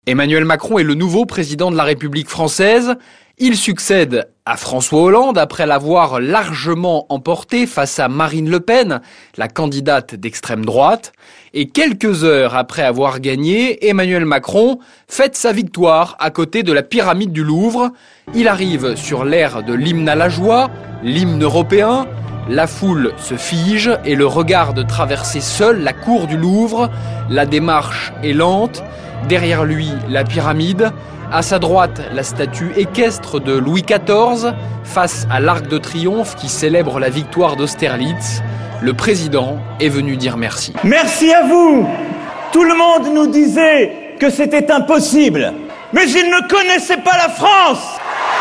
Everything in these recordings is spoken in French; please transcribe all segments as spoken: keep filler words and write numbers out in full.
Emmanuel Macron est le nouveau président de la République française. Il succède à François Hollande après l'avoir largement emporté face à Marine Le Pen, la candidate d'extrême droite. Et quelques heures après avoir gagné, Emmanuel Macron fête sa victoire à côté de la pyramide du Louvre. Il arrive sur l'air de l'hymne à la joie, l'hymne européen. La foule se fige et le regarde traverser seul la cour du Louvre. La démarche est lente. Derrière lui, la pyramide. À sa droite, la statue équestre de Louis quatorze, face à l'Arc de Triomphe qui célèbre la victoire d'Austerlitz. Le président est venu dire merci. Merci à vous. Tout le monde nous disait que c'était impossible, mais ils ne connaissaient pas la France.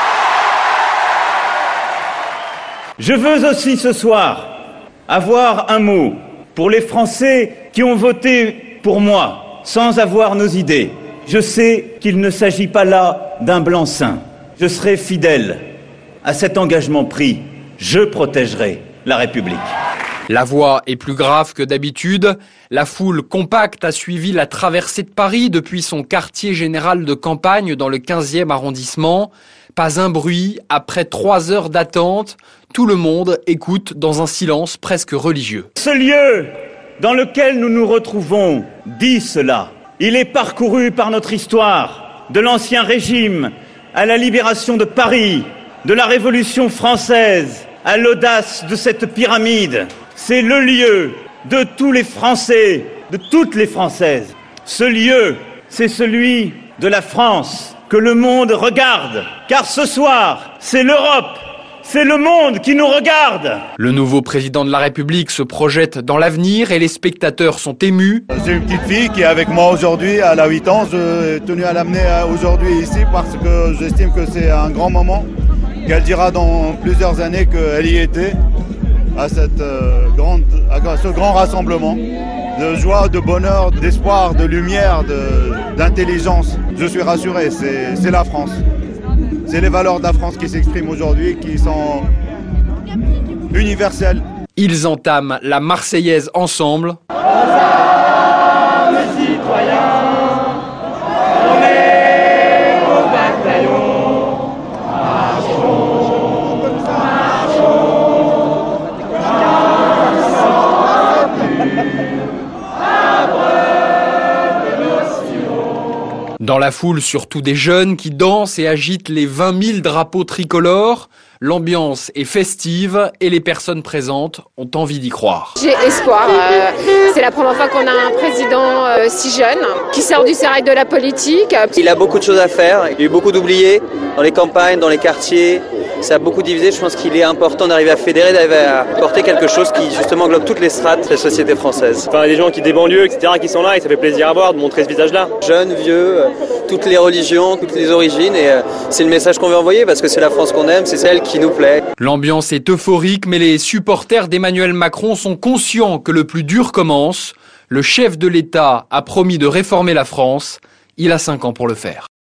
Je veux aussi ce soir avoir un mot pour les Français qui ont voté pour moi sans avoir nos idées. Je sais qu'il ne s'agit pas là d'un blanc-seing. Je serai fidèle à cet engagement pris. Je protégerai la République. La voix est plus grave que d'habitude. La foule compacte a suivi la traversée de Paris depuis son quartier général de campagne dans le quinzième arrondissement. Pas un bruit, après trois heures d'attente, tout le monde écoute dans un silence presque religieux. Ce lieu dans lequel nous nous retrouvons dit cela. Il est parcouru par notre histoire, de l'Ancien Régime à la libération de Paris, de la Révolution française à l'audace de cette pyramide. C'est le lieu de tous les Français, de toutes les Françaises. Ce lieu, c'est celui de la France que le monde regarde. Car ce soir, c'est l'Europe, c'est le monde qui nous regarde. Le nouveau président de la République se projette dans l'avenir et les spectateurs sont émus. C'est une petite fille qui est avec moi aujourd'hui, elle a huit ans. Je tenu à l'amener aujourd'hui ici parce que j'estime que c'est un grand moment. Qu'elle dira dans plusieurs années qu'elle y était à, cette, euh, grande, à ce grand rassemblement de joie, de bonheur, d'espoir, de lumière, de, d'intelligence. Je suis rassuré, c'est, c'est la France. C'est les valeurs de la France qui s'expriment aujourd'hui, qui sont universelles. Ils entament la Marseillaise ensemble. Les citoyens, on est au bataillon. Marchons, marchons, Dans la foule, surtout des jeunes qui dansent et agitent les vingt mille drapeaux tricolores. L'ambiance est festive et les personnes présentes ont envie d'y croire. J'ai espoir. Euh, c'est la première fois qu'on a un président euh, si jeune, qui sort du sérail de la politique. Il a beaucoup de choses à faire. Il y a eu beaucoup d'oubliés dans les campagnes, dans les quartiers. Ça a beaucoup divisé. Je pense qu'il est important d'arriver à fédérer, d'arriver à porter quelque chose qui justement englobe toutes les strates de la société française. Enfin, des gens qui des banlieues, et cetera, qui sont là et ça fait plaisir à voir de montrer ce visage-là. Jeunes, vieux, toutes les religions, toutes les origines. Et c'est le message qu'on veut envoyer parce que c'est la France qu'on aime, c'est celle qui nous plaît. L'ambiance est euphorique, mais les supporters d'Emmanuel Macron sont conscients que le plus dur commence. Le chef de l'État a promis de réformer la France. Il a cinq ans pour le faire.